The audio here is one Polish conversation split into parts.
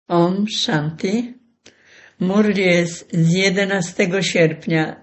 Om Shanti. Murli jest z 11 sierpnia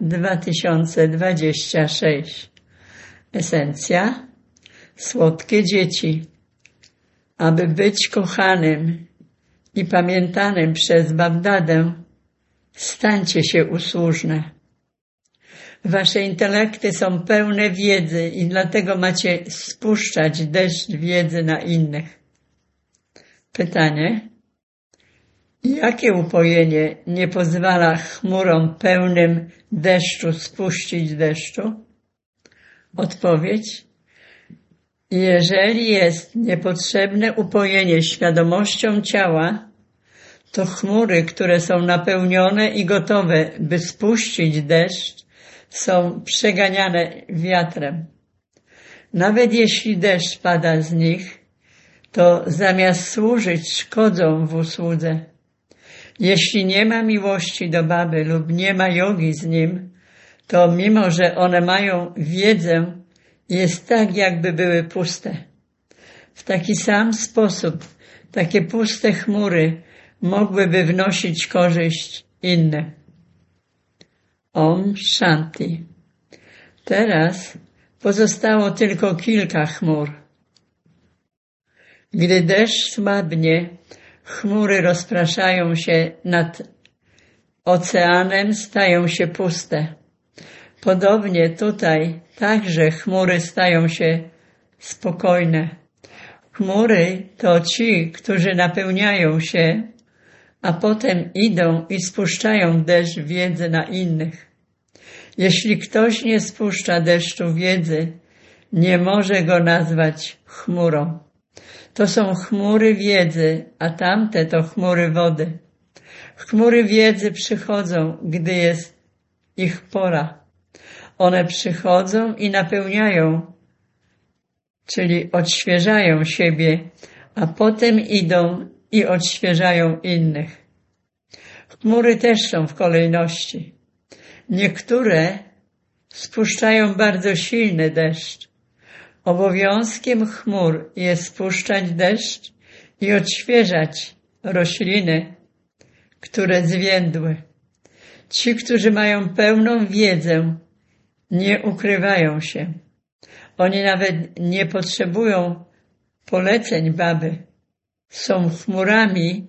2026. Esencja. Słodkie dzieci. Aby być kochanym i pamiętanym przez Babdadę, stańcie się usłużne. Wasze intelekty są pełne wiedzy i dlatego macie spuszczać deszcz wiedzy na innych. Pytanie. Jakie upojenie nie pozwala chmurom pełnym deszczu spuścić deszczu? Odpowiedź. Jeżeli jest niepotrzebne upojenie świadomością ciała, to chmury, które są napełnione i gotowe, by spuścić deszcz, są przeganiane wiatrem. Nawet jeśli deszcz pada z nich, to zamiast służyć, szkodzą w usłudze. Jeśli nie ma miłości do Baby lub nie ma jogi z nim, to mimo, że one mają wiedzę, jest tak, jakby były puste. W taki sam sposób takie puste chmury mogłyby wnosić korzyść inne. Om Shanti. Teraz pozostało tylko kilka chmur. Gdy deszcz słabnie, chmury rozpraszają się nad oceanem, stają się puste. Podobnie tutaj także chmury stają się spokojne. Chmury to ci, którzy napełniają się, a potem idą i spuszczają deszcz wiedzy na innych. Jeśli ktoś nie spuszcza deszczu wiedzy, nie może go nazwać chmurą. To są chmury wiedzy, a tamte to chmury wody. Chmury wiedzy przychodzą, gdy jest ich pora. One przychodzą i napełniają, czyli odświeżają siebie, a potem idą i odświeżają innych. Chmury też są w kolejności. Niektóre spuszczają bardzo silny deszcz. Obowiązkiem chmur jest spuszczać deszcz i odświeżać rośliny, które zwiędły. Ci, którzy mają pełną wiedzę, nie ukrywają się. Oni nawet nie potrzebują poleceń Baby. Są chmurami.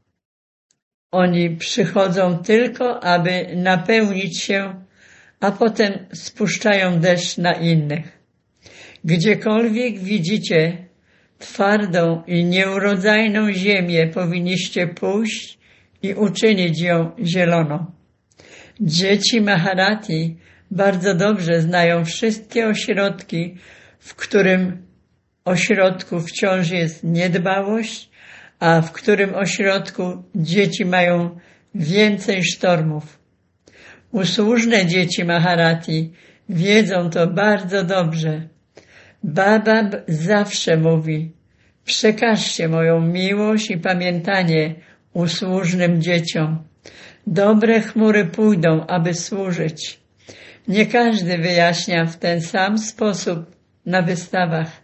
Oni przychodzą tylko, aby napełnić się, a potem spuszczają deszcz na innych. Gdziekolwiek widzicie twardą i nieurodzajną ziemię, powinniście pójść i uczynić ją zieloną. Dzieci Maharati bardzo dobrze znają wszystkie ośrodki, w którym ośrodku wciąż jest niedbałość, a w którym ośrodku dzieci mają więcej sztormów. Usłużne dzieci Maharati wiedzą to bardzo dobrze. Baba zawsze mówi, przekażcie moją miłość i pamiętanie usłużnym dzieciom. Dobre chmury pójdą, aby służyć. Nie każdy wyjaśnia w ten sam sposób na wystawach.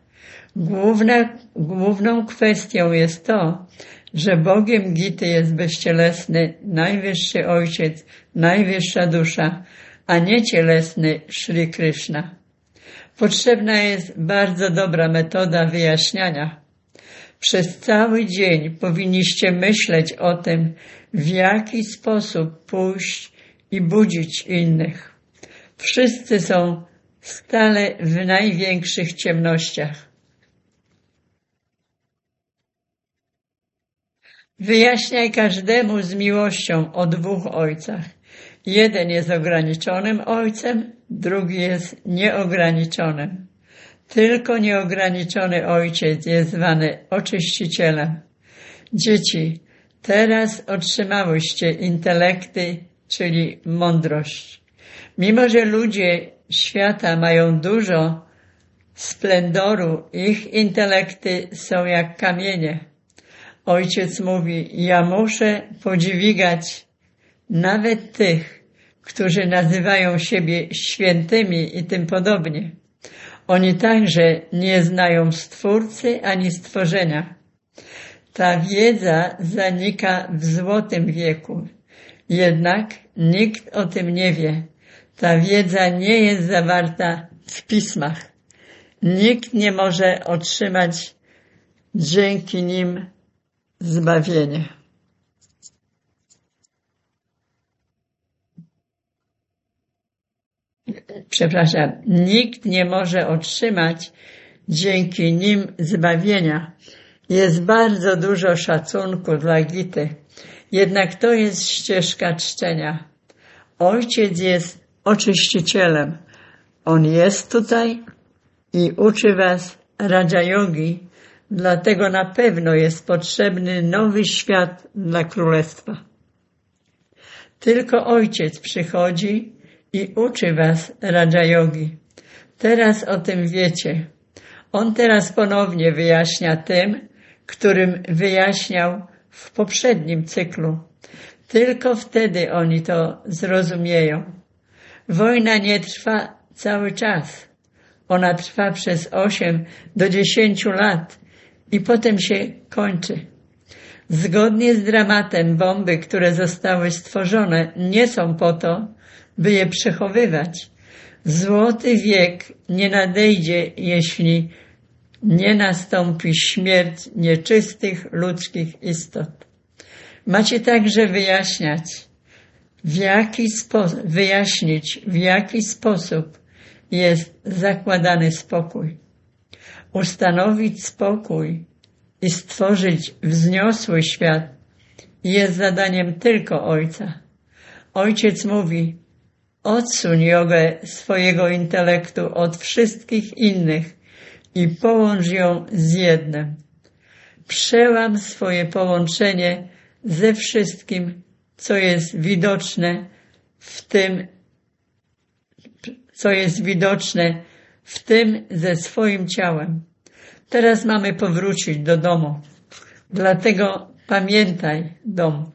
Główną kwestią jest to, że Bogiem Gity jest bezcielesny, najwyższy Ojciec, najwyższa dusza, a nie cielesny Shri Krishna. Potrzebna jest bardzo dobra metoda wyjaśniania. Przez cały dzień powinniście myśleć o tym, w jaki sposób pójść i budzić innych. Wszyscy są stale w największych ciemnościach. Wyjaśniaj każdemu z miłością o dwóch ojcach. Jeden jest ograniczonym ojcem, drugi jest nieograniczonym. Tylko nieograniczony ojciec jest zwany oczyścicielem. Dzieci, teraz otrzymałyście intelekty, czyli mądrość. Mimo że ludzie świata mają dużo splendoru, ich intelekty są jak kamienie. Ojciec mówi, ja muszę podźwigać nawet tych, którzy nazywają siebie świętymi i tym podobnie. Oni także nie znają Stwórcy ani stworzenia. Ta wiedza zanika w złotym wieku, jednak nikt o tym nie wie. Ta wiedza nie jest zawarta w pismach. Nikt nie może otrzymać dzięki nim zbawienie. Nikt nie może otrzymać dzięki nim zbawienia. Jest bardzo dużo szacunku dla Gity, jednak to jest ścieżka czczenia. Ojciec jest oczyścicielem. On jest tutaj i uczy was Raja Yogi, dlatego na pewno jest potrzebny nowy świat dla królestwa. Tylko Ojciec przychodzi i uczy was Raja Yogi. Teraz o tym wiecie. On teraz ponownie wyjaśnia tym, którym wyjaśniał w poprzednim cyklu. Tylko wtedy oni to zrozumieją. Wojna nie trwa cały czas. Ona trwa przez 8 do 10 lat i potem się kończy. Zgodnie z dramatem bomby, które zostały stworzone, nie są po to, by je przechowywać. Złoty wiek nie nadejdzie, jeśli nie nastąpi śmierć nieczystych ludzkich istot. Macie także wyjaśnić, w jaki sposób jest zakładany spokój. Ustanowić spokój i stworzyć wzniosły świat jest zadaniem tylko Ojca. Ojciec mówi: odsuń jogę swojego intelektu od wszystkich innych i połącz ją z jednym. Przełam swoje połączenie ze wszystkim, co jest widoczne w tym ze swoim ciałem. Teraz mamy powrócić do domu. Dlatego pamiętaj dom.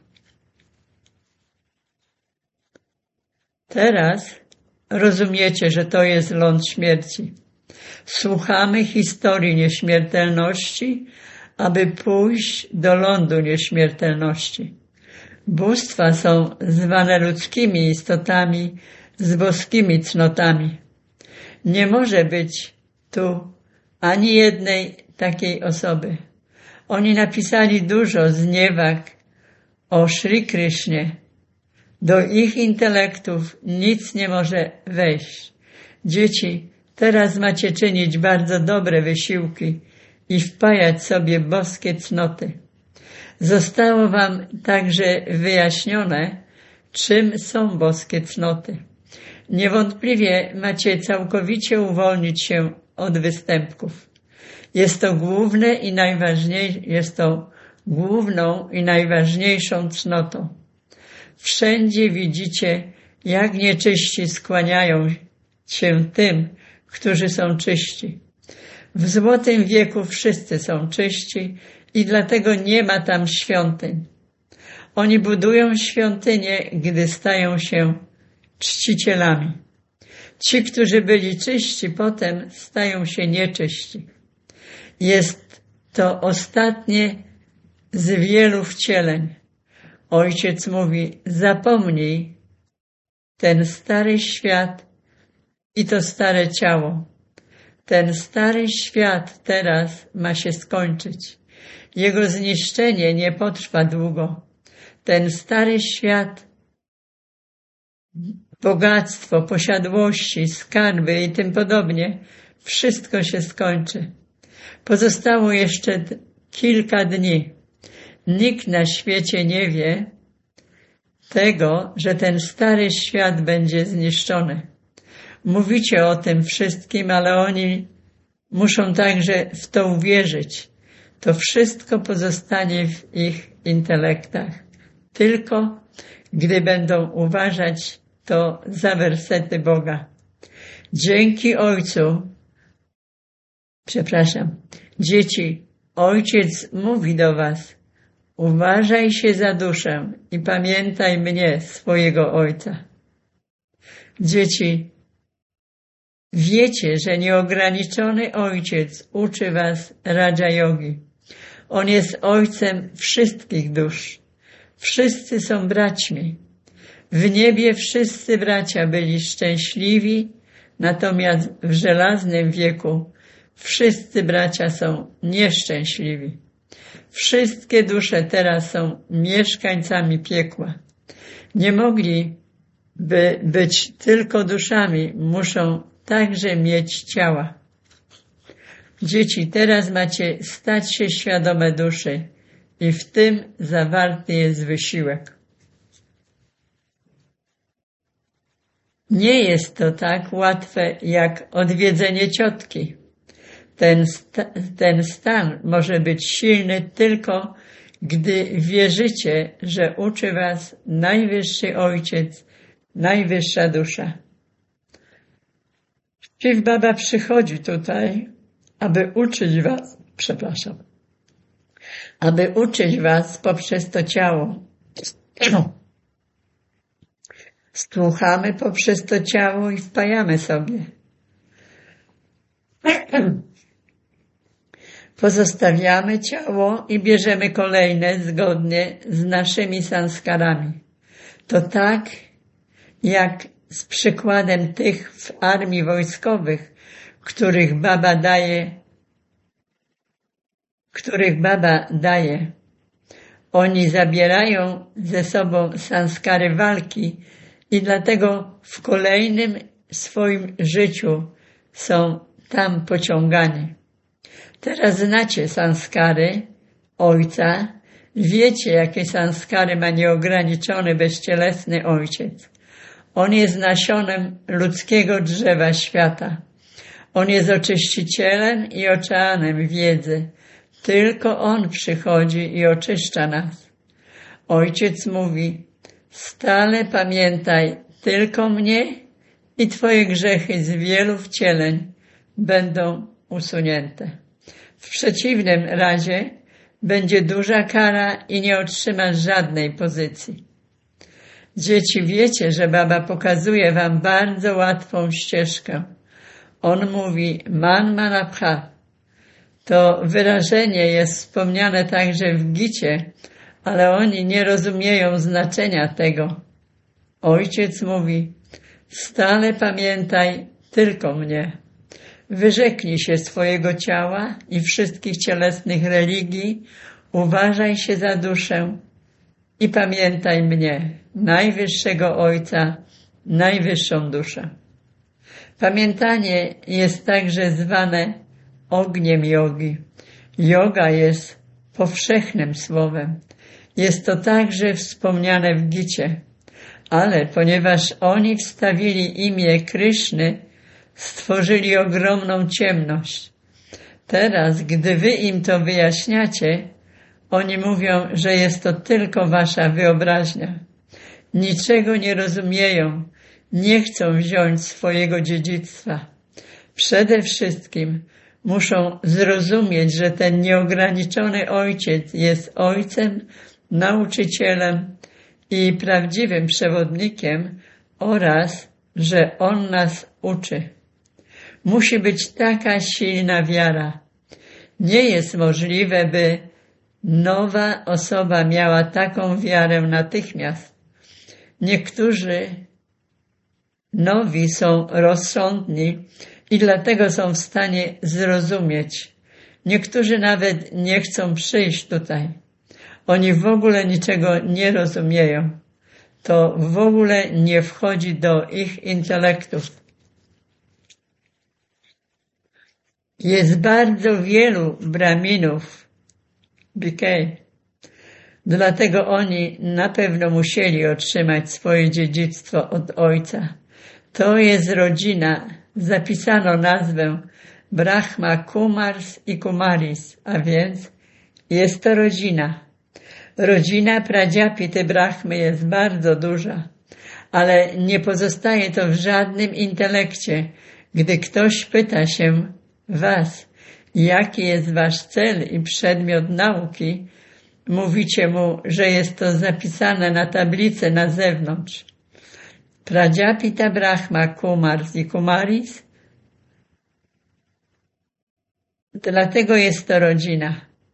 Teraz rozumiecie, że to jest ląd śmierci. Słuchamy historii nieśmiertelności, aby pójść do lądu nieśmiertelności. Bóstwa są zwane ludzkimi istotami z boskimi cnotami. Nie może być tu ani jednej takiej osoby. Oni napisali dużo zniewag o Shri Krishnie. Do ich intelektów nic nie może wejść. Dzieci, teraz macie czynić bardzo dobre wysiłki i wpajać sobie boskie cnoty. Zostało wam także wyjaśnione, czym są boskie cnoty. Niewątpliwie macie całkowicie uwolnić się od występków. Jest to główną i najważniejszą cnotą. Wszędzie widzicie, jak nieczyści skłaniają się tym, którzy są czyści. W złotym wieku wszyscy są czyści i dlatego nie ma tam świątyń. Oni budują świątynie, gdy stają się czcicielami. Ci, którzy byli czyści, potem stają się nieczyści. Jest to ostatnie z wielu wcieleń. Ojciec mówi: zapomnij ten stary świat i to stare ciało. Ten stary świat teraz ma się skończyć. Jego zniszczenie nie potrwa długo. Ten stary świat, bogactwo, posiadłości, skarby i tym podobnie, wszystko się skończy. Pozostało jeszcze kilka dni. Nikt na świecie nie wie tego, że ten stary świat będzie zniszczony. Mówicie o tym wszystkim, ale oni muszą także w to uwierzyć. To wszystko pozostanie w ich intelektach. Tylko gdy będą uważać to za wersety Boga. Dzieci, Ojciec mówi do was: uważaj się za duszę i pamiętaj mnie, swojego Ojca. Dzieci, wiecie, że nieograniczony Ojciec uczy was Raja Yogi. On jest Ojcem wszystkich dusz. Wszyscy są braćmi. W niebie wszyscy bracia byli szczęśliwi, natomiast w żelaznym wieku wszyscy bracia są nieszczęśliwi. Wszystkie dusze teraz są mieszkańcami piekła. Nie mogliby być tylko duszami, muszą także mieć ciała. Dzieci, teraz macie stać się świadome duszy i w tym zawarty jest wysiłek. Nie jest to tak łatwe jak odwiedzenie ciotki. Ten stan może być silny tylko, gdy wierzycie, że uczy was Najwyższy Ojciec, Najwyższa Dusza. Shiv Baba przychodzi tutaj, aby uczyć was poprzez to ciało. Słuchamy poprzez to ciało i wpajamy sobie. Pozostawiamy ciało i bierzemy kolejne zgodnie z naszymi sanskarami. To tak, jak z przykładem tych w armii wojskowych, których Baba daje. Oni zabierają ze sobą sanskary walki i dlatego w kolejnym swoim życiu są tam pociągani. Teraz znacie sanskary Ojca, wiecie, jakie sanskary ma nieograniczony, bezcielesny Ojciec. On jest nasionem ludzkiego drzewa świata. On jest oczyścicielem i oceanem wiedzy. Tylko On przychodzi i oczyszcza nas. Ojciec mówi, stale pamiętaj tylko mnie i Twoje grzechy z wielu wcieleń będą usunięte. W przeciwnym razie będzie duża kara i nie otrzymasz żadnej pozycji. Dzieci, wiecie, że Baba pokazuje wam bardzo łatwą ścieżkę. On mówi man manabha. To wyrażenie jest wspomniane także w Gicie, ale oni nie rozumieją znaczenia tego. Ojciec mówi, stale pamiętaj tylko mnie. Wyrzeknij się swojego ciała i wszystkich cielesnych religii, uważaj się za duszę i pamiętaj mnie, Najwyższego Ojca, Najwyższą Duszę. Pamiętanie jest także zwane ogniem jogi. Joga jest powszechnym słowem. Jest to także wspomniane w Gicie, ale ponieważ oni wstawili imię Kryszny, stworzyli ogromną ciemność. Teraz, gdy wy im to wyjaśniacie, oni mówią, że jest to tylko wasza wyobraźnia. Niczego nie rozumieją, nie chcą wziąć swojego dziedzictwa. Przede wszystkim muszą zrozumieć, że ten nieograniczony Ojciec jest Ojcem, nauczycielem i prawdziwym przewodnikiem oraz, że On nas uczy. Musi być taka silna wiara. Nie jest możliwe, by nowa osoba miała taką wiarę natychmiast. Niektórzy nowi są rozsądni i dlatego są w stanie zrozumieć. Niektórzy nawet nie chcą przyjść tutaj. Oni w ogóle niczego nie rozumieją. To w ogóle nie wchodzi do ich intelektów. Jest bardzo wielu braminów, BK. Dlatego oni na pewno musieli otrzymać swoje dziedzictwo od Ojca. To jest rodzina. Zapisano nazwę Brahma Kumars i Kumaris, a więc jest to rodzina. Rodzina Pradziapity Brahmy jest bardzo duża, ale nie pozostaje to w żadnym intelekcie. Gdy ktoś pyta się was, jaki jest wasz cel i przedmiot nauki, mówicie mu, że jest to zapisane na tablicy na zewnątrz. Pradziapita Brahma Kumars i Kumaris, dlatego jest to rodzina.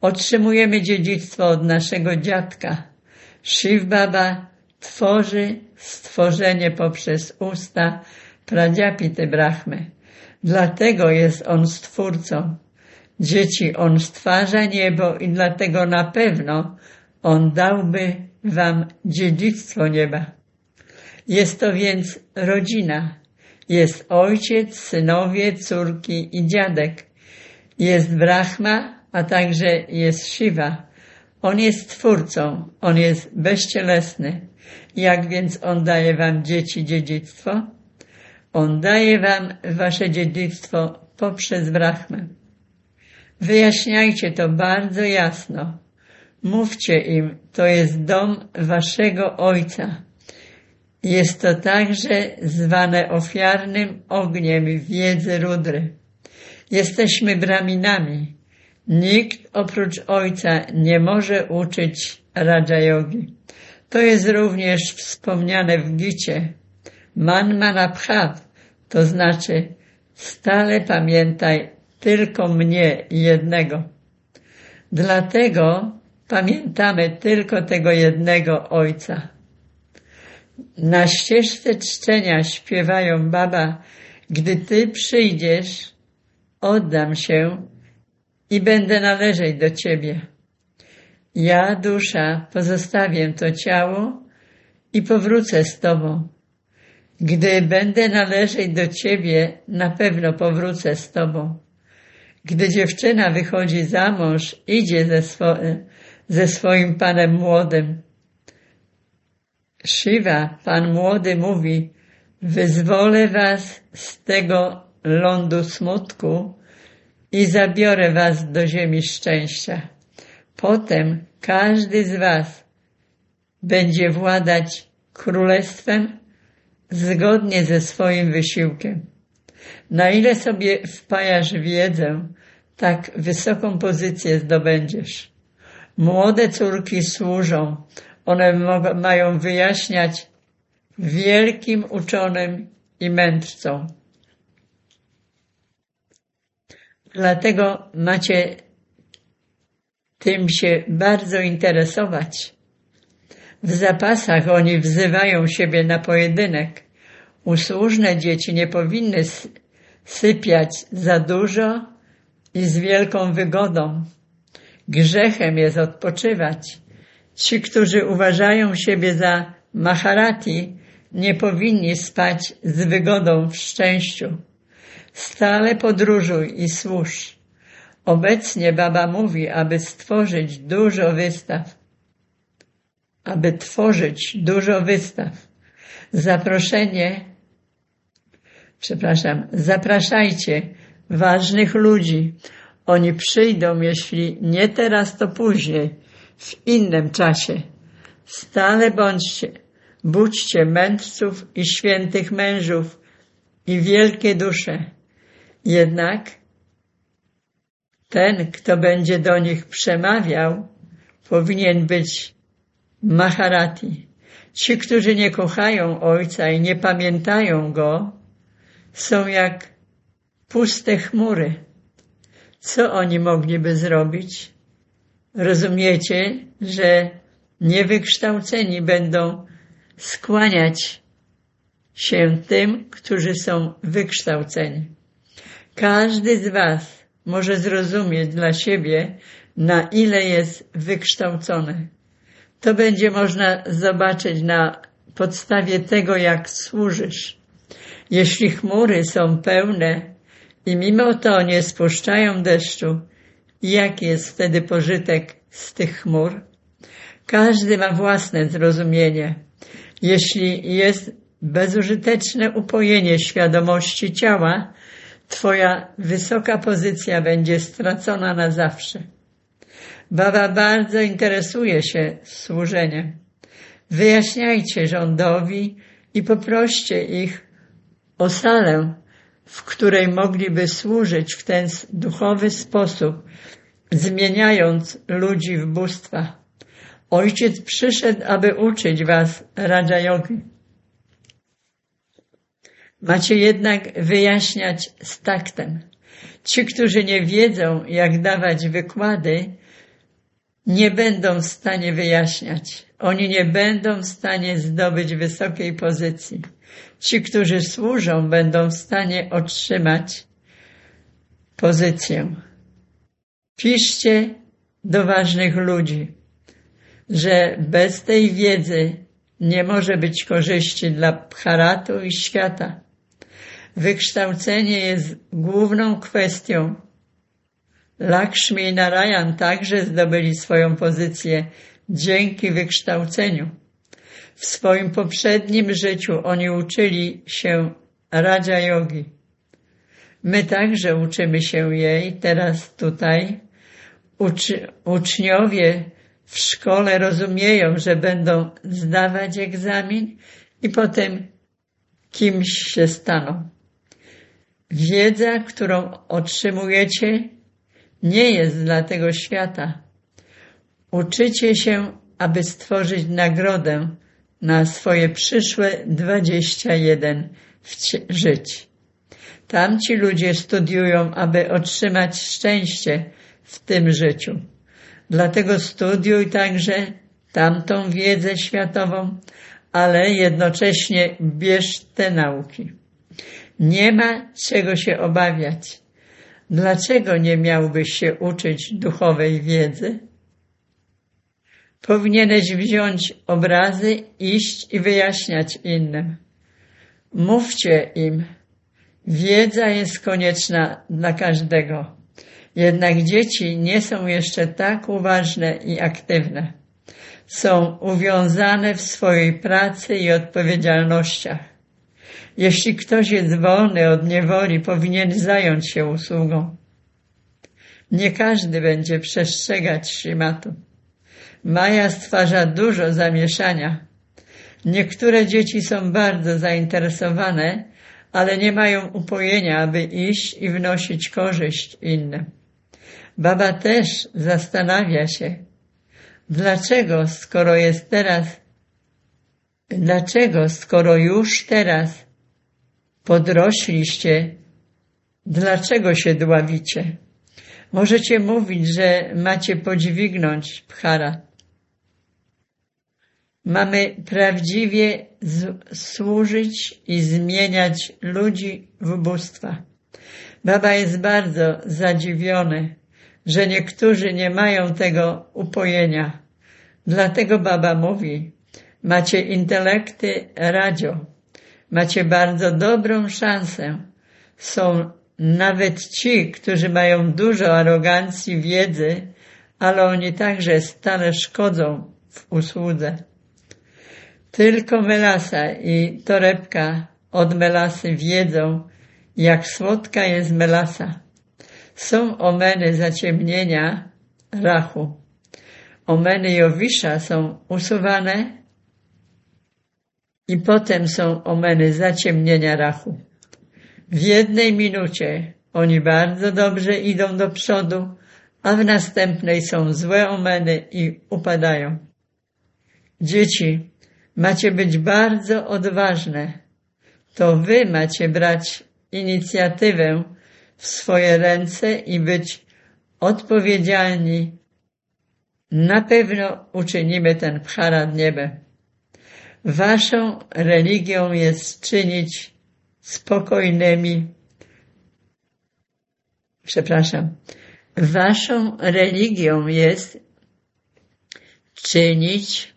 Otrzymujemy dziedzictwo od naszego dziadka. Shiv Baba tworzy stworzenie poprzez usta Pradziapity Brahmy. Dlatego jest on stwórcą. Dzieci, on stwarza niebo i dlatego na pewno on dałby wam dziedzictwo nieba. Jest to więc rodzina. Jest ojciec, synowie, córki i dziadek. Jest Brahma, a także jest Shiva. On jest twórcą, on jest bezcielesny. Jak więc on daje wam dzieci dziedzictwo? On daje wam wasze dziedzictwo poprzez Brahmę. Wyjaśniajcie to bardzo jasno. Mówcie im, to jest dom waszego Ojca. Jest to także zwane ofiarnym ogniem wiedzy Rudry. Jesteśmy Brahminami. Nikt oprócz Ojca nie może uczyć Raja Yogi. To jest również wspomniane w Gicie. Man manabhav, to znaczy stale pamiętaj tylko mnie jednego. Dlatego pamiętamy tylko tego jednego Ojca. Na ścieżce czczenia śpiewają Baba, gdy Ty przyjdziesz, oddam się i będę należeć do Ciebie. Ja, dusza, pozostawię to ciało i powrócę z Tobą. Gdy będę należeć do Ciebie, na pewno powrócę z Tobą. Gdy dziewczyna wychodzi za mąż, idzie ze swoim panem młodym. Shiva, pan młody, mówi, wyzwolę was z tego lądu smutku i zabiorę was do ziemi szczęścia. Potem każdy z was będzie władać królestwem zgodnie ze swoim wysiłkiem. Na ile sobie wpajasz wiedzę, tak wysoką pozycję zdobędziesz. Młode córki służą, one mają wyjaśniać wielkim uczonym i mędrcom. Dlatego macie tym się bardzo interesować. W zapasach oni wzywają siebie na pojedynek. Usłużne dzieci nie powinny sypiać za dużo i z wielką wygodą. Grzechem jest odpoczywać. Ci, którzy uważają siebie za Maharati, nie powinni spać z wygodą w szczęściu. Stale podróżuj i służ. Obecnie Baba mówi, aby tworzyć dużo wystaw. Zapraszajcie ważnych ludzi. Oni przyjdą, jeśli nie teraz, to później, w innym czasie. Stale budźcie mędrców i świętych mężów i wielkie dusze. Jednak ten, kto będzie do nich przemawiał, powinien być Maharati. Ci, którzy nie kochają Ojca i nie pamiętają Go, są jak puste chmury. Co oni mogliby zrobić? Rozumiecie, że niewykształceni będą skłaniać się tym, którzy są wykształceni. Każdy z was może zrozumieć dla siebie, na ile jest wykształcony. To będzie można zobaczyć na podstawie tego, jak służysz. Jeśli chmury są pełne i mimo to nie spuszczają deszczu, jaki jest wtedy pożytek z tych chmur? Każdy ma własne zrozumienie. Jeśli jest bezużyteczne upojenie świadomości ciała, twoja wysoka pozycja będzie stracona na zawsze. Baba bardzo interesuje się służeniem. Wyjaśniajcie rządowi i poproście ich o salę, w której mogliby służyć w ten duchowy sposób, zmieniając ludzi w bóstwa. Ojciec przyszedł, aby uczyć was Raja Yogi. Macie jednak wyjaśniać z taktem. Ci, którzy nie wiedzą, jak dawać wykłady, nie będą w stanie wyjaśniać. Oni nie będą w stanie zdobyć wysokiej pozycji. Ci, którzy służą, będą w stanie otrzymać pozycję. Piszcie do ważnych ludzi, że bez tej wiedzy nie może być korzyści dla Bharatu i świata. Wykształcenie jest główną kwestią. Lakshmi i Narayan także zdobyli swoją pozycję dzięki wykształceniu. W swoim poprzednim życiu oni uczyli się Raja Yogi. My także uczymy się jej teraz tutaj. Uczniowie w szkole rozumieją, że będą zdawać egzamin i potem kimś się staną. Wiedza, którą otrzymujecie, nie jest dla tego świata. Uczycie się, aby stworzyć nagrodę na swoje przyszłe 21 żyć. Tamci ludzie studiują, aby otrzymać szczęście w tym życiu. Dlatego studiuj także tamtą wiedzę światową, ale jednocześnie bierz te nauki. Nie ma czego się obawiać. Dlaczego nie miałbyś się uczyć duchowej wiedzy? Powinieneś wziąć obrazy, iść i wyjaśniać innym. Mówcie im. Wiedza jest konieczna dla każdego. Jednak dzieci nie są jeszcze tak uważne i aktywne. Są uwiązane w swojej pracy i odpowiedzialnościach. Jeśli ktoś jest wolny od niewoli, powinien zająć się usługą. Nie każdy będzie przestrzegać Śrimatu. Maja stwarza dużo zamieszania. Niektóre dzieci są bardzo zainteresowane, ale nie mają upojenia, aby iść i wnosić korzyść innym. Baba też zastanawia się, dlaczego, skoro już teraz podrośliście, dlaczego się dławicie? Możecie mówić, że macie podźwignąć Bharat. Mamy prawdziwie służyć i zmieniać ludzi w ubóstwa. Baba jest bardzo zadziwiony, że niektórzy nie mają tego upojenia. Dlatego Baba mówi, macie intelekty radio, macie bardzo dobrą szansę. Są nawet ci, którzy mają dużo arogancji, wiedzy, ale oni także stale szkodzą w usłudze. Tylko Melasa i torebka od Melasy wiedzą, jak słodka jest Melasa. Są omeny zaciemnienia Rahu. Omeny Jowisza są usuwane i potem są omeny zaciemnienia Rahu. W jednej minucie oni bardzo dobrze idą do przodu, a w następnej są złe omeny i upadają. Dzieci, macie być bardzo odważne. To wy macie brać inicjatywę w swoje ręce i być odpowiedzialni. Na pewno uczynimy ten Bharat niebem. Waszą religią jest czynić Waszą religią jest czynić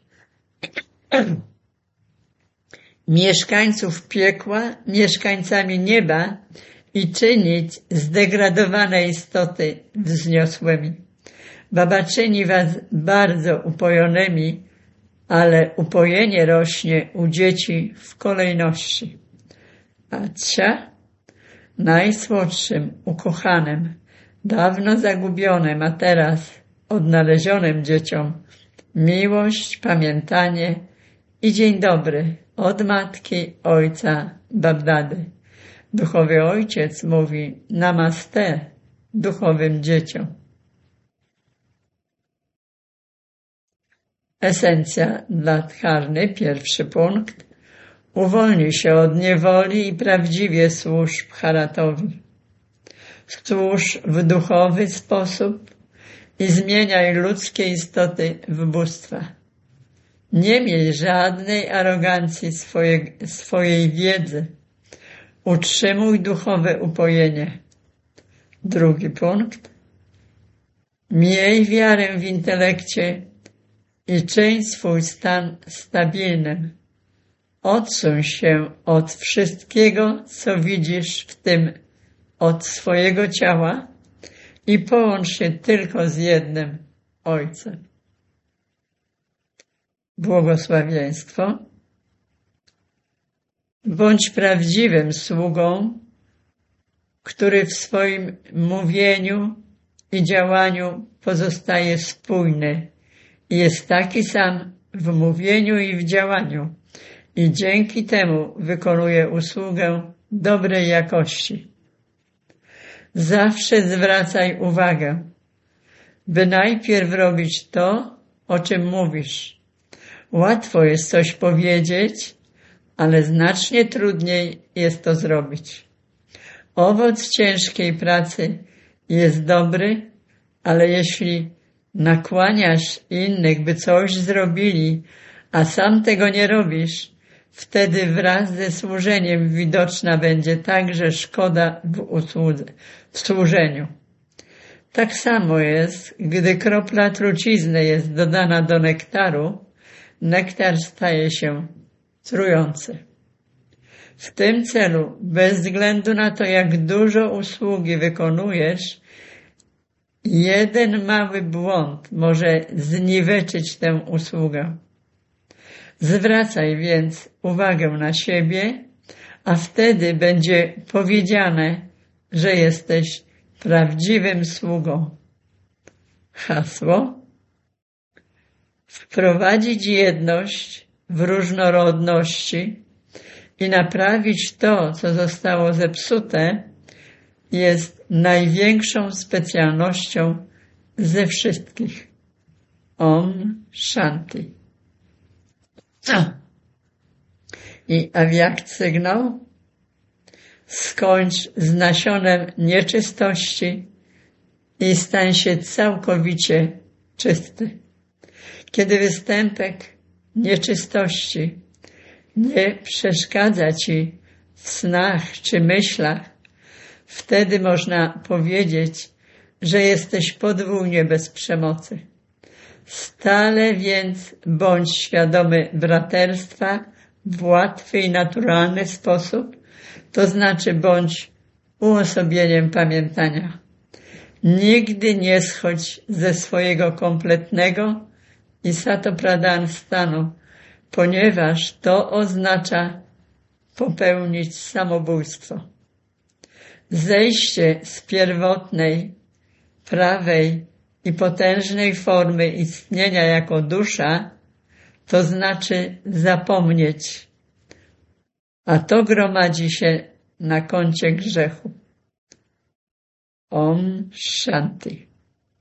mieszkańców piekła mieszkańcami nieba i czynić zdegradowane istoty wzniosłymi. Baba czyni was bardzo upojonymi, ale upojenie rośnie u dzieci w kolejności. Acia, najsłodszym, ukochanym, dawno zagubionym, a teraz odnalezionym dzieciom miłość, pamiętanie i dzień dobry od matki, ojca, Babdady. Duchowy ojciec mówi namaste duchowym dzieciom. Esencja dla Dharny, pierwszy punkt. Uwolnij się od niewoli i prawdziwie służ Bharatowi. Służ w duchowy sposób i zmieniaj ludzkie istoty w bóstwa. Nie miej żadnej arogancji swojej wiedzy. Utrzymuj duchowe upojenie. Drugi punkt. Miej wiarę w intelekcie i czyń swój stan stabilnym. Odsuń się od wszystkiego, co widzisz w tym od swojego ciała i połącz się tylko z jednym Ojcem. Błogosławieństwo. Bądź prawdziwym sługą, który w swoim mówieniu i działaniu pozostaje spójny i jest taki sam w mówieniu i w działaniu i dzięki temu wykonuje usługę dobrej jakości. Zawsze zwracaj uwagę, by najpierw robić to, o czym mówisz. Łatwo jest coś powiedzieć, ale znacznie trudniej jest to zrobić. Owoc ciężkiej pracy jest dobry, ale jeśli nakłaniasz innych, by coś zrobili, a sam tego nie robisz, wtedy wraz ze służeniem widoczna będzie także szkoda w służeniu. Tak samo jest, gdy kropla trucizny jest dodana do nektaru, nektar staje się trujący. W tym celu, bez względu na to, jak dużo usługi wykonujesz, jeden mały błąd może zniweczyć tę usługę. Zwracaj więc uwagę na siebie, a wtedy będzie powiedziane, że jesteś prawdziwym sługą. Hasło: wprowadzić jedność w różnorodności i naprawić to, co zostało zepsute, jest największą specjalnością ze wszystkich. Om Shanti. A jak sygnał? Skończ z nasionem nieczystości i stań się całkowicie czysty. Kiedy występek nieczystości nie przeszkadza ci w snach czy myślach, wtedy można powiedzieć, że jesteś podwójnie bez przemocy. Stale więc bądź świadomy braterstwa w łatwy i naturalny sposób, to znaczy bądź uosobieniem pamiętania. Nigdy nie schodź ze swojego kompletnego i satopradhan stanu, ponieważ to oznacza popełnić samobójstwo. Zejście z pierwotnej, prawej i potężnej formy istnienia jako dusza, to znaczy zapomnieć, a to gromadzi się na koncie grzechu. Om Shanti.